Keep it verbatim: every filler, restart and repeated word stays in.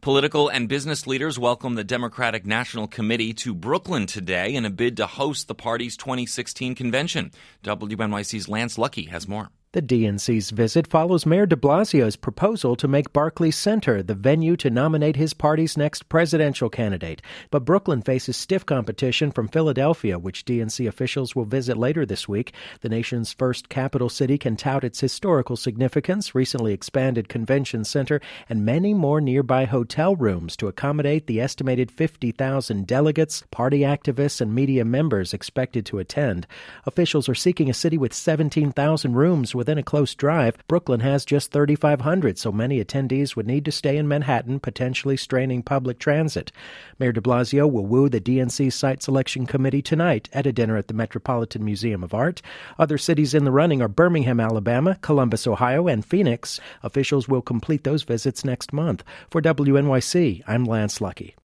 Political and business leaders welcome the Democratic National Committee to Brooklyn today in a bid to host the party's twenty sixteen convention. W N Y C's Lance Lucky has more. The D N C's visit follows Mayor de Blasio's proposal to make Barclays Center the venue to nominate his party's next presidential candidate. But Brooklyn faces stiff competition from Philadelphia, which D N C officials will visit later this week. The nation's first capital city can tout its historical significance, recently expanded convention center, and many more nearby hotel rooms to accommodate the estimated fifty thousand delegates, party activists, and media members expected to attend. Officials are seeking a city with seventeen thousand rooms with Within a close drive. Brooklyn has just thirty-five hundred, so many attendees would need to stay in Manhattan, potentially straining public transit. Mayor de Blasio will woo the D N C Site Selection Committee tonight at a dinner at the Metropolitan Museum of Art. Other cities in the running are Birmingham, Alabama, Columbus, Ohio, and Phoenix. Officials will complete those visits next month. For W N Y C, I'm Lance Lucky.